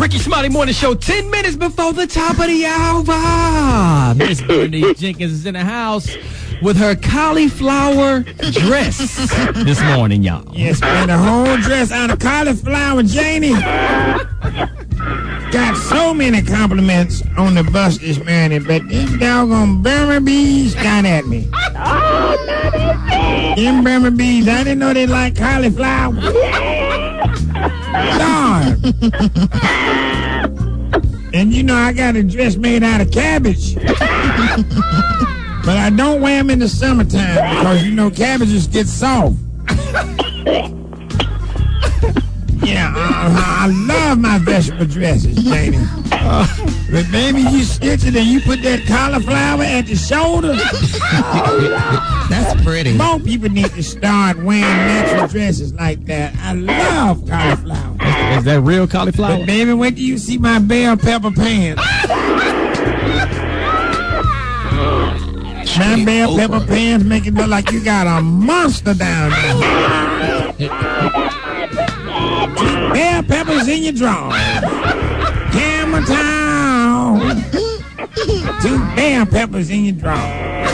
Ricky Smiley Morning Show, 10 minutes before the top of the hour. Miss Bernice Jenkins is in the house with her cauliflower dress this morning, y'all. Yes, man, the whole dress out of cauliflower, Janie. Got so many compliments on the bus this morning, but them doggone Burma bees got at me. Them Burma bees, I didn't know they like cauliflower. Lord. And you know I got a dress made out of cabbage. But I don't wear them in the summertime because, you know, cabbages get soft. Yeah, I love my vegetable dresses, Janie. But baby, you stitch it and you put that cauliflower at the shoulder. That's pretty. More people need to start wearing natural dresses like that. I love cauliflower. Is that real cauliflower? But baby, wait till you see my bell pepper pants. My bell pepper pants make it look like you got a monster down there. Bell peppers in your drawers. Hammer town. 2 bell peppers in your drawers.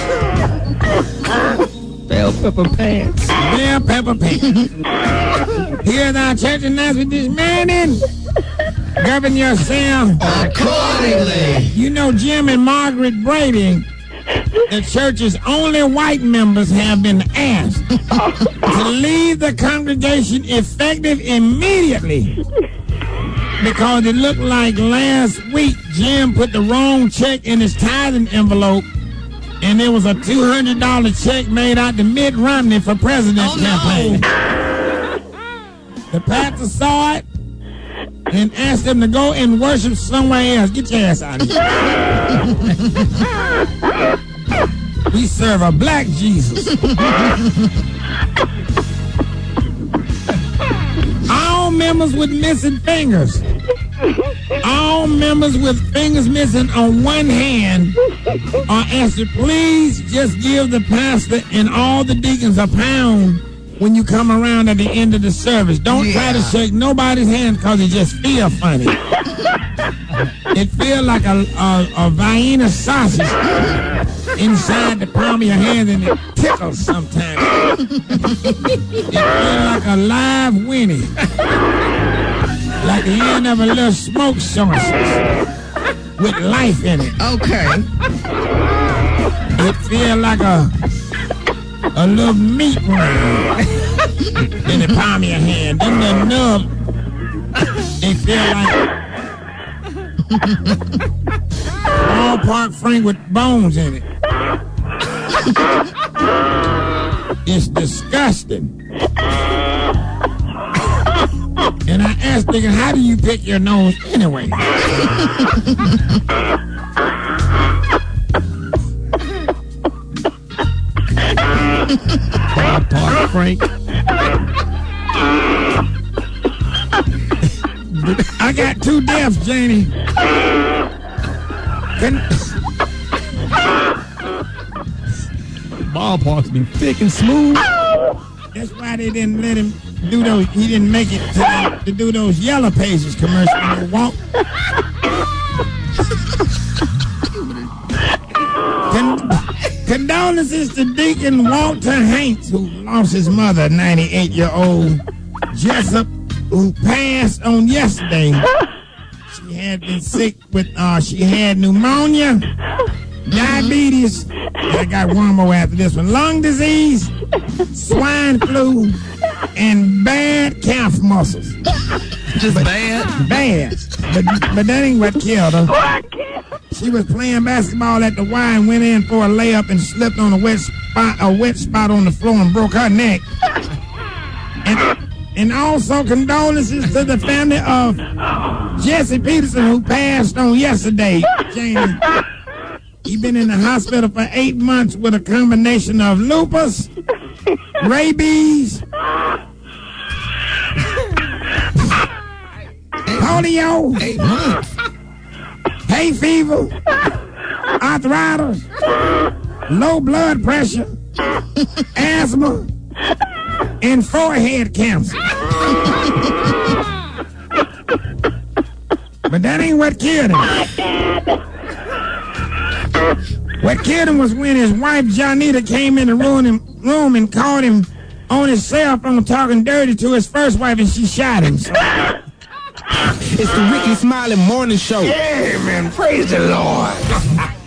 Bell pepper pants. Bell pepper pants. Here's our church announcement this morning. Govern yourself accordingly. You know Jim and Margaret Brady, the church's only white members, have been asked to leave the congregation effective immediately because it looked like last week Jim put the wrong check in his tithing envelope and there was a $200 check made out to Mitt Romney for president campaign. The pastor saw it and asked him to go and worship somewhere else. Get your ass out of here. We serve a black Jesus. All members with missing fingers. All members with fingers missing on one hand are asked to please just give the pastor and all the deacons a pound when you come around at the end of the service. Don't try to shake nobody's hand because it just feels funny. It feels like a Vienna sausage inside the palm of your hand, and it tickles sometimes. It feels like a live Winnie. Like the end of a little smoke sausage with life in it. Okay. It feels like a little meat round in the palm of your hand. Then the nub, they feel like ballpark Frank with bones in it. It's disgusting. And I asked thinking, how do you pick your nose anyway? Ballpark Frank. I got 2 deaths, Janie. Ballparks be thick and smooth. That's why they didn't let him do those. He didn't make it to do those Yellow Pages commercials. When he walked. Condolences to Deacon Walter Hanks, who lost his mother, 98-year-old Jessup, who passed on yesterday. She had been sick with, she had pneumonia, diabetes, I got one more after this one, lung disease, swine flu, and bad calf muscles. Just bad? Bad. But that ain't what killed her. She was playing basketball at the Y and went in for a layup and slipped on a wet spot on the floor and broke her neck. And also condolences to the family of Jesse Peterson, who passed on yesterday. Jamie, he's been in the hospital for 8 months with a combination of lupus, rabies, polio, 8 months. hay fever, arthritis, low blood pressure, asthma, and forehead cancer. But that ain't what killed him. What killed him was when his wife, Johnita, came in the room and caught him on his cell phone talking dirty to his first wife, and she shot him. So. It's the Ricky Smiley Morning Show. Amen. Praise the Lord.